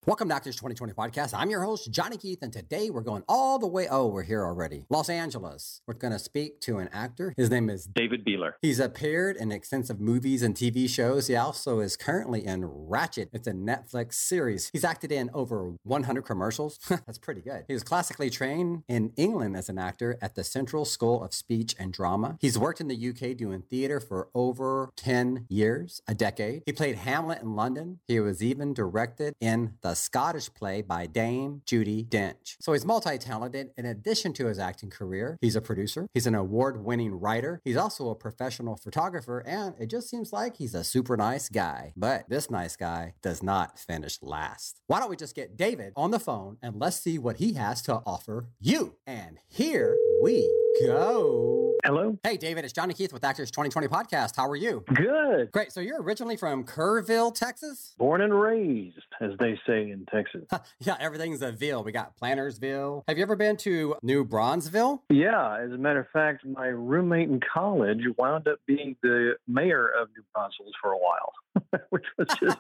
Welcome to Actors 2020 Podcast. I'm your host, Johnny Keith, and today we're going all the way, we're here already, Los Angeles. We're going to speak to an actor. His name is David Beeler. He's appeared in extensive movies and TV shows. He also is currently in Ratched. It's a Netflix series. He's acted in over 100 commercials. That's pretty good. He was classically trained in England as an actor at the Central School of Speech and Drama. He's worked in the UK doing theater for over 10 years, a decade. He played Hamlet in London. He was even directed in the Scottish play by Dame Judi Dench. So he's multi-talented. In addition to his acting career, he's a producer. He's an award-winning writer. He's also a professional photographer, and it just seems like he's a super nice guy. But this nice guy does not finish last. Why don't we just get David on the phone and let's see what he has to offer you. And here we go. Hello. Hey, David, it's Johnny Keith with Actors 2020 Podcast. How are you? Good. Great. So you're originally from Kerrville, Texas? Born and raised, as they say in Texas. Yeah, everything's a ville. We got Plantersville. Have you ever been to New Bronzeville? Yeah, as a matter of fact, my roommate in college wound up being the mayor of New Braunfels for a while, which was just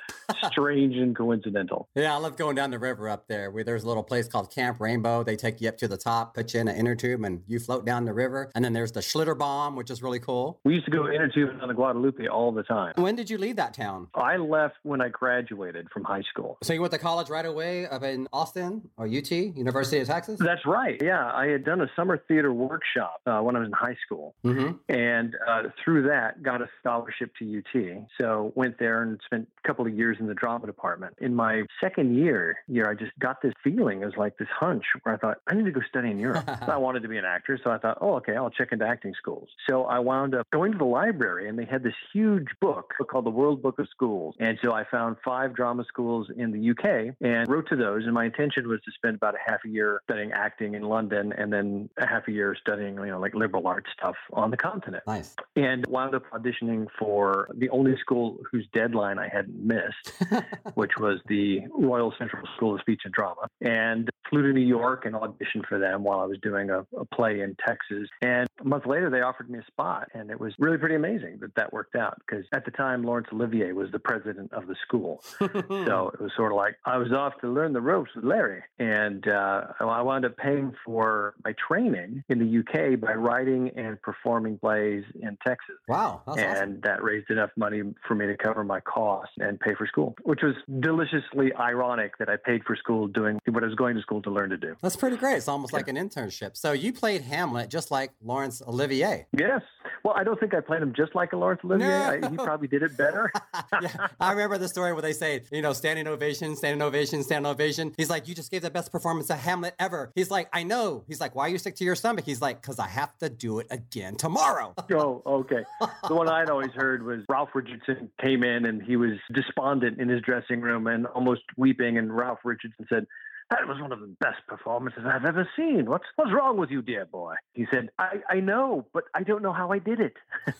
strange and coincidental. Yeah, I love going down the river up there. There's a little place called Camp Rainbow. They take you up to the top, put you in an inner tube, and you float down the river. And then there's the Schlitterbahn, which is really cool. We used to go inner tube on the Guadalupe all the time. When did you leave that town? I left when I graduated from high school. So you went to college right away up in Austin or UT, University of Texas? That's right. Yeah, I had done a summer theater workshop when I was in high school. Mm-hmm. And through that, got a scholarship to UT. So went there and spent a couple of years in the drama department. In my second year, I just got this feeling. It was like this hunch where I thought, I need to go study in Europe. I wanted to be an actor. So I thought, okay, I'll check into acting schools. So I wound up going to the library and they had this huge book called the World Book of Schools. And so I found 5 drama schools in the UK and wrote to those. And my intention was to spend about a half a year studying acting in London and then a half a year studying, like liberal arts stuff on the continent. Nice. And wound up auditioning for the only school whose deadline I hadn't missed, which was the Royal Central School of Speech and Drama, and flew to New York and auditioned for them while I was doing a play in Texas. And a month later, they offered me a spot, and it was really pretty amazing that worked out, because at the time, Laurence Olivier was the president of the school. So it was sort of like, I was off to learn the ropes with Larry. And I wound up paying for my training in the UK by writing and performing plays in Texas. Wow. That's awesome. That raised enough money for me to cover my costs and pay for school, which was deliciously ironic that I paid for school doing what I was going to school to learn to do. That's pretty great. It's almost like an internship. So you played Hamlet just like Laurence Olivier. Yes. Well, I don't think I played him just like a Laurence Olivier. No. He probably did it better. Yeah, I remember the story where they say, standing ovation, standing ovation, standing ovation. He's like, you just gave the best performance of Hamlet ever. He's like, I know. He's like, why are you sick to your stomach? He's like, because I have to do it again tomorrow. Oh, okay. The one I'd always heard was Ralph Richardson came in and he was despondent in his dressing room and almost weeping. And Ralph Richardson said, that was one of the best performances I've ever seen. What's wrong with you, dear boy? He said, I know, but I don't know how I did it.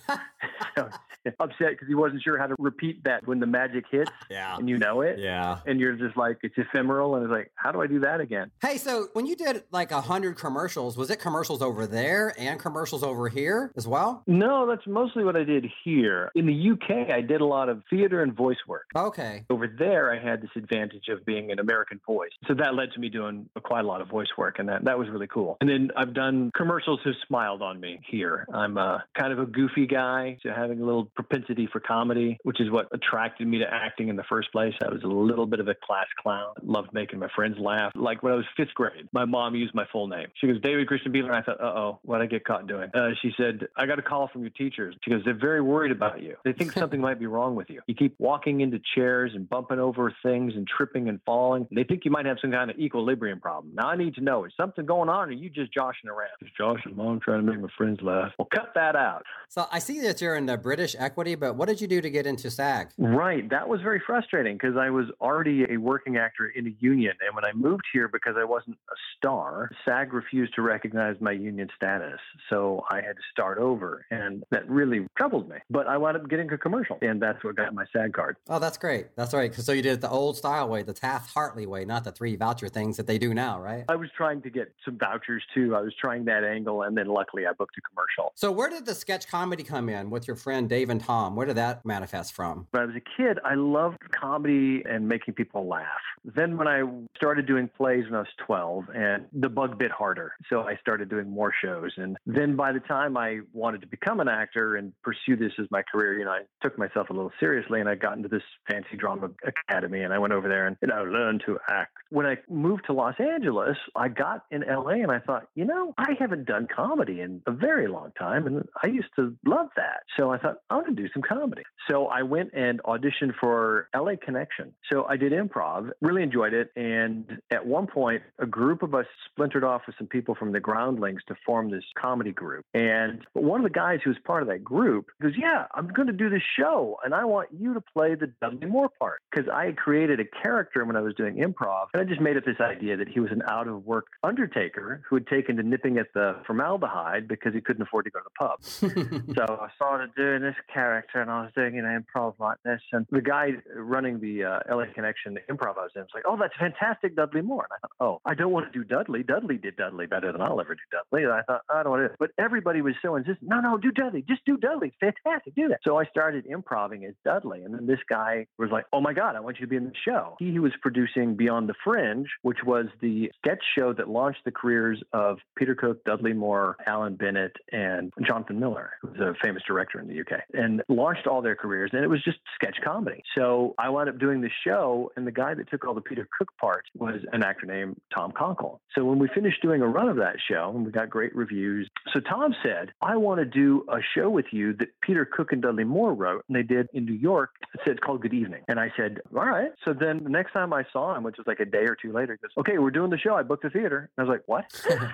So, upset because he wasn't sure how to repeat that when the magic hits. Yeah. And you know it. Yeah. And you're just like, it's ephemeral. And it's like, how do I do that again? Hey, so when you did like 100 commercials, was it commercials over there and commercials over here as well? No, that's mostly what I did here. In the UK, I did a lot of theater and voice work. Okay. Over there, I had this advantage of being an American voice. So that led to me doing quite a lot of voice work, and that was really cool. And then I've done commercials who smiled on me here. I'm kind of a goofy guy, so having a little propensity for comedy, which is what attracted me to acting in the first place. I was a little bit of a class clown. Loved making my friends laugh. Like when I was 5th grade, my mom used my full name. She goes, David Christian Beeler. And I thought, uh-oh, what'd I get caught doing? She said, I got a call from your teachers. She goes, they're very worried about you. They think something might be wrong with you. You keep walking into chairs and bumping over things and tripping and falling. They think you might have some kind of equilibrium problem. Now I need to know, is something going on or are you just joshing around? Just joshing, Mom, trying to make my friends laugh. Well, cut that out. So I see that you're in the British Equity, but what did you do to get into SAG? Right. That was very frustrating because I was already a working actor in a union. And when I moved here, because I wasn't a star, SAG refused to recognize my union status. So I had to start over. And that really troubled me. But I wound up getting a commercial. And that's what got my SAG card. Oh, that's great. That's right. So you did it the old style way, the Taft-Hartley way, not the 3 voucher things that they do now, right? I was trying to get some vouchers too. I was trying that angle. And then luckily I booked a commercial. So where did the sketch comedy come in with your friend David Dave and Tom? Where did that manifest from? When I was a kid, I loved comedy and making people laugh. Then when I started doing plays when I was 12, and the bug bit harder, so I started doing more shows. And then by the time I wanted to become an actor and pursue this as my career, I took myself a little seriously, and I got into this fancy drama academy, and I went over there and learned to act. When I moved to Los Angeles, I got in LA, and I thought, I haven't done comedy in a very long time, and I used to love that. So I thought, I'm going to do some comedy. So I went and auditioned for LA Connection. So I did improv, really enjoyed it. And at one point, a group of us splintered off with some people from the Groundlings to form this comedy group. And one of the guys who was part of that group goes, yeah, I'm going to do this show, and I want you to play the Dudley Moore part. Because I had created a character when I was doing improv, and I just made up this idea that he was an out-of-work undertaker who had taken to nipping at the formaldehyde because he couldn't afford to go to the pub. So I started doing this character, and I was doing improv like this. And the guy running the LA Connection, the improv I was in, was like, oh, that's fantastic, Dudley Moore. And I thought, oh, I don't want to do Dudley. Dudley did Dudley better than I'll ever do Dudley. And I thought, I don't want to do it. But everybody was so insistent. No, do Dudley. Just do Dudley. It's fantastic. Do that. So I started improving as Dudley. And then this guy was like, oh my God, I want you to be in the show. He was producing Beyond the Fringe, which was the sketch show that launched the careers of Peter Cook, Dudley Moore, Alan Bennett, and Jonathan Miller, who's a famous director in the UK, and launched all their careers. And it was just sketch comedy. So I wound up doing the show, and the guy that took all the Peter Cook parts was an actor named Tom Conkle. So when we finished doing a run of that show, and we got great reviews, so Tom said, I want to do a show with you that Peter Cook and Dudley Moore wrote, and they did in New York. It's called Good Evening. And I said, all right. So then the next time I saw him, which was like a day or two later, he goes, okay, we're doing the show. I booked the theater. And I was like, what?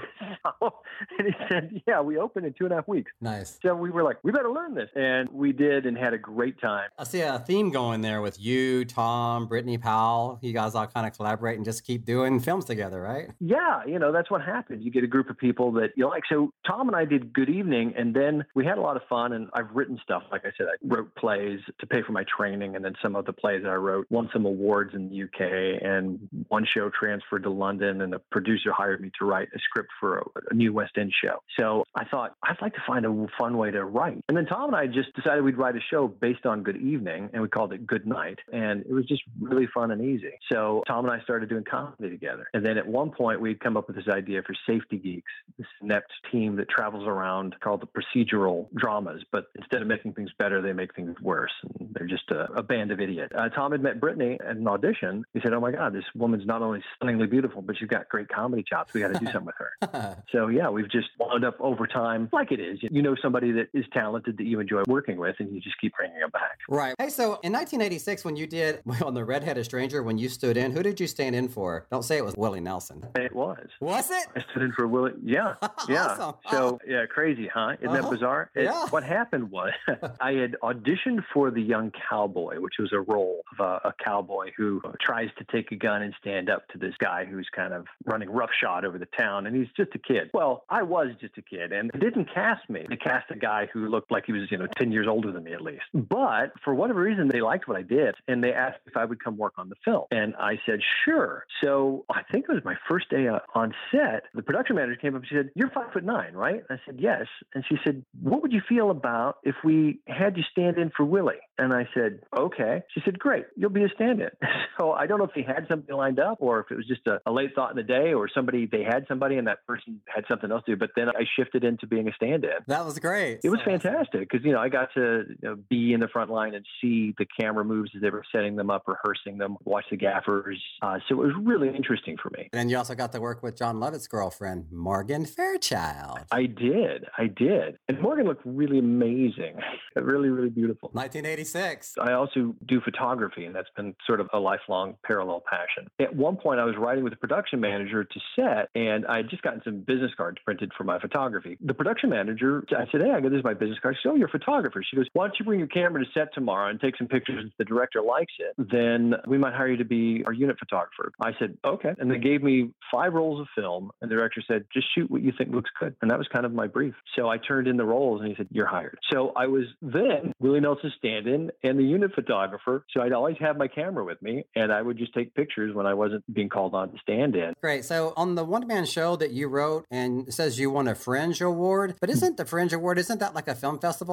And he said, yeah, we opened in 2.5 weeks. Nice. So we were like, we better learn this. And we did, and had a great time. I see a theme going there with you, Tom, Brittany Powell. You guys all kind of collaborate and just keep doing films together, right? Yeah, that's what happened. You get a group of people that you like. So Tom and I did Good Evening, and then we had a lot of fun, and I've written stuff. Like I said, I wrote plays to pay for my training, and then some of the plays that I wrote won some awards in the UK, and one show transferred to London, and a producer hired me to write a script for a new West End show. So I thought, I'd like to find a fun way to write. And then Tom and I just decided we'd write a show based on Good Evening, and we called it Good Night. And it was just really fun and easy. So Tom and I started doing comedy together. And then at one point, we'd come up with this idea for Safety Geeks, this inept team that travels around called the procedural dramas. But instead of making things better, they make things worse. And they're just a band of idiots. Tom had met Brittany at an audition. He said, oh my God, this woman's not only stunningly beautiful, but she's got great comedy chops. We got to do something with her. So yeah, we've just wound up over time, like it is. You know somebody that is talented that you enjoy working with, and you just keep bringing them back. Right. Hey, so in 1986, when you did on The Red-Headed Stranger, when you stood in, who did you stand in for? Don't say it was Willie Nelson. It was. Was it? I stood in for Willie. Yeah. Yeah. Awesome. So, yeah, crazy, huh? Isn't that bizarre? Yeah. What happened was I had auditioned for The Young Cowboy, which was a role of a cowboy who tries to take a gun and stand up to this guy who's kind of running roughshod over the town, and he's just a kid. Well, I was just a kid, and they didn't cast me. They cast a guy who looked like he was, 10 years older than me at least. But for whatever reason, they liked what I did, and they asked if I would come work on the film. And I said, sure. So I think it was my first day on set. The production manager came up and she said, you're 5'9", right? I said, yes. And she said, what would you feel about if we had you stand in for Willie? And I said, okay. She said, great, you'll be a stand-in. So I don't know if they had something lined up or if it was just a late thought in the day or they had somebody and that person had something else to do. But then I shifted into being a stand-in. That was great. It was fantastic because, I got to be in the front line and see the camera moves as they were setting them up, rehearsing them, watch the gaffers. So it was really interesting for me. And then you also got to work with John Lovett's girlfriend, Morgan Fairchild. I did. And Morgan looked really amazing. Really, really beautiful. 1986. I also do photography, and that's been sort of a lifelong parallel passion. At one point, I was riding with the production manager to set, and I had just gotten some business cards printed for my photography. The production manager, I said, hey, I got this is my business card. She said, oh, you're a photographer. She goes, why don't you bring your camera to set tomorrow and take some pictures? If the director likes it, then we might hire you to be our unit photographer. I said, okay. And they gave me 5 rolls of film, and the director said, just shoot what you think looks good. And that was kind of my brief. So I turned in the rolls, and he said, you're hired. So I was then Willie Nelson's stand-in and the unit photographer. So I'd always have my camera with me, and I would just take pictures when I wasn't being called on to stand in. Great. So on the one-man show that you wrote, and it says you won a Fringe Award, but isn't the Fringe Award, isn't that like a film festival type thing?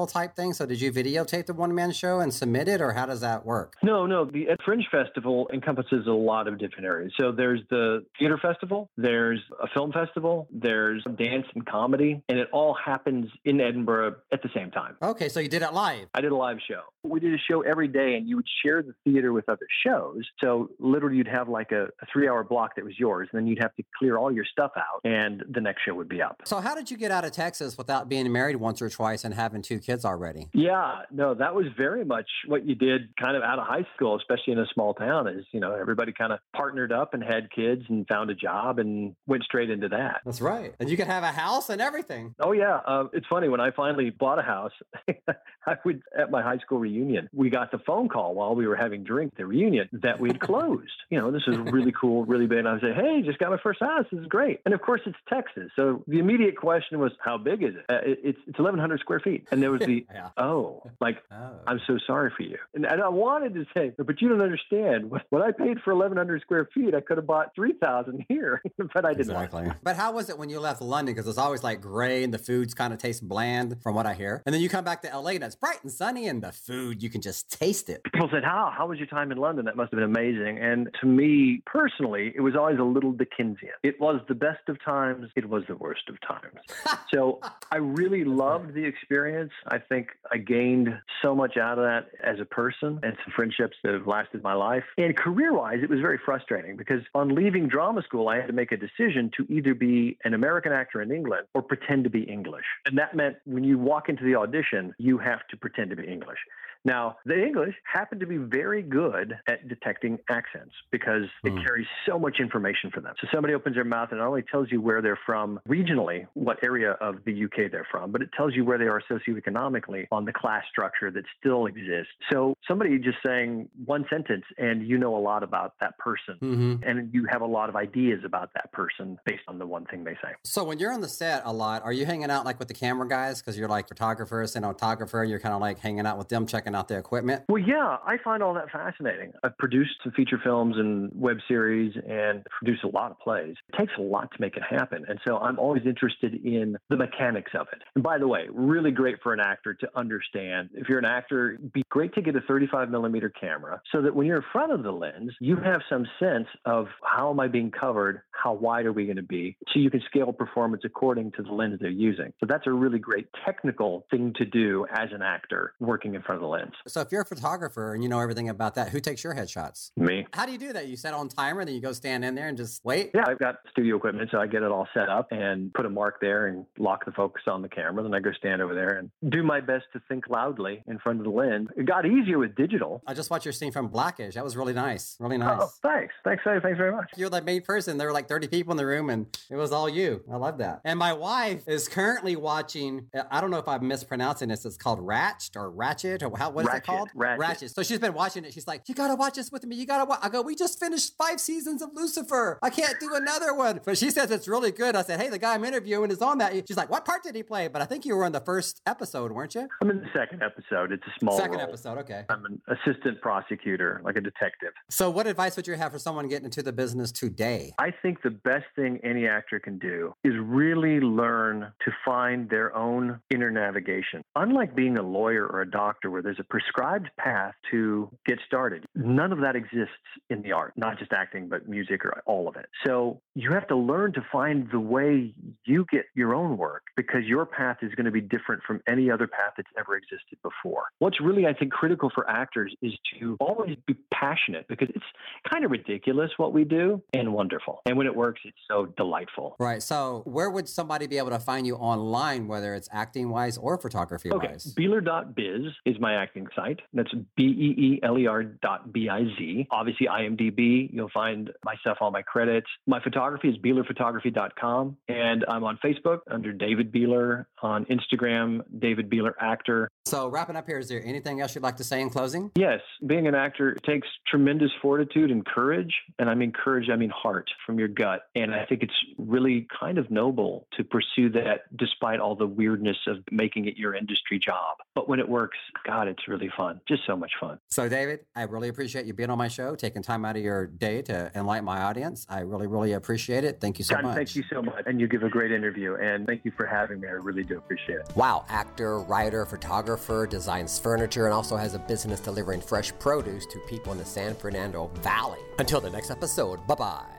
thing? So did you videotape the one-man show and submit it, or how does that work? No. The Fringe Festival encompasses a lot of different areas. So there's the theater festival, there's a film festival, there's dance and comedy, and it all happens in Edinburgh at the same time. Okay, so you did it live. I did a live show. We did a show every day, and you would share the theater with other shows. So literally you'd have like a 3-hour block that was yours, and then you'd have to clear all your stuff out, and the next show would be up. So how did you get out of Texas without being married once or twice and having 2 kids already? Yeah, no, that was very much what you did kind of out of high school, especially in a small town, is, everybody kind of partnered up and had kids and found a job and went straight into that. That's right. And you could have a house and everything. Oh, yeah. It's funny. When I finally bought a house, at my high school reunion, we got the phone call while we were having drinks at the reunion that we'd closed. This is really cool, really big. And I would say, hey, just got my first house. This is great. And of course, it's Texas. So the immediate question was, how big is it? It's 1,100 square feet. And there was the, yeah. I'm so sorry for you. And I wanted to say, but you don't understand. What I paid for 1,100 square feet, I could have bought 3,000 here, but I didn't. Exactly. But how was it when you left London? Because it's always like gray and the foods kind of taste bland from what I hear. And then you come back to LA and it's bright and sunny and the food, you can just taste it. People said, how was your time in London? That must have been amazing. And to me personally, it was always a little Dickensian. It was the best of times. It was the worst of times. So I really loved the experience. I think I gained so much out of that as a person and some friendships that have lasted my life. And career-wise, it was very frustrating because on leaving drama school, I had to make a decision to either be an American actor in England or pretend to be English. And that meant when you walk into the audition, you have to pretend to be English. Now, the English happen to be very good at detecting accents because it carries so much information for them. So somebody opens their mouth and it not only tells you where they're from regionally, what area of the UK they're from, but it tells you where they are socioeconomically on the class structure that still exists. So somebody just saying one sentence and you know a lot about that person and you have a lot of ideas about that person based on the one thing they say. So when you're on the set a lot, are you hanging out like with the camera guys? Because you're like photographer, cinematographer, you're kind of like hanging out with them, checking out the equipment? Well, yeah, I find all that fascinating. I've produced some feature films and web series and produced a lot of plays. It takes a lot to make it happen. And so I'm always interested in the mechanics of it. And by the way, really great for an actor to understand. If you're an actor, it'd be great to get a 35 millimeter camera so that when you're in front of the lens, you have some sense of how am I being covered? How wide are we going to be? So you can scale performance according to the lens they're using. So that's a really great technical thing to do as an actor working in front of the lens. So if you're a photographer and you know everything about that, who takes your headshots? Me. How do you do that? You set on timer, then you go stand in there and just wait? Yeah, I've got studio equipment, so I get it all set up and put a mark there and lock the focus on the camera. Then I go stand over there and do my best to think loudly in front of the lens. It got easier with digital. I just watched your scene from Blackish. That was really nice. Really nice. Oh, thanks. Thanks very much. You're the main person. There were like 30 people in the room and it was all you. I love that. And my wife is currently watching, I don't know if I'm mispronouncing this. It's called Ratched or Ratchet or what is it called? Ratchet. So she's been watching it. She's like, you got to watch this with me. You got to watch. I go, we just finished 5 seasons of Lucifer. I can't do another one. But she says it's really good. I said, hey, the guy I'm interviewing is on that. She's like, what part did he play? But I think you were in the first episode, weren't you? I'm in the second episode. It's a small Second role. episode, okay. I'm an assistant prosecutor, like a detective. So what advice would you have for someone getting into the business today? I think the best thing any actor can do is really learn to find their own inner navigation. Unlike being a lawyer or a doctor where there's a prescribed path to get started, none of that exists in the art, not just acting, but music or all of it. So you have to learn to find the way you get your own work because your path is going to be different from any other path that's ever existed before. What's really, I think, critical for actors is to always be passionate because it's kind of ridiculous what we do and wonderful. And when it works, it's so delightful. Right. So where would somebody be able to find you online, whether it's acting-wise or photography-wise? Okay. Beeler.biz is my acting site. That's BEELER.biz. Obviously, IMDb, you'll find my stuff, all my credits. My photography is BeelerPhotography.com. And I'm on Facebook under David Beeler, on Instagram, David Beeler Actor. So wrapping up here, is there anything else you'd like to say in closing? Yes. Being an actor takes tremendous fortitude and courage. And I mean courage, I mean heart, from your gut gut. And I think it's really kind of noble to pursue that despite all the weirdness of making it your industry job. But when it works, God, it's really fun. Just so much fun. So, David, I really appreciate you being on my show, taking time out of your day to enlighten my audience. I really, really appreciate it. Thank you so much. Thank you so much. And you give a great interview. And thank you for having me. I really do appreciate it. Wow. Actor, writer, photographer, designs furniture, and also has a business delivering fresh produce to people in the San Fernando Valley. Until the next episode, bye-bye.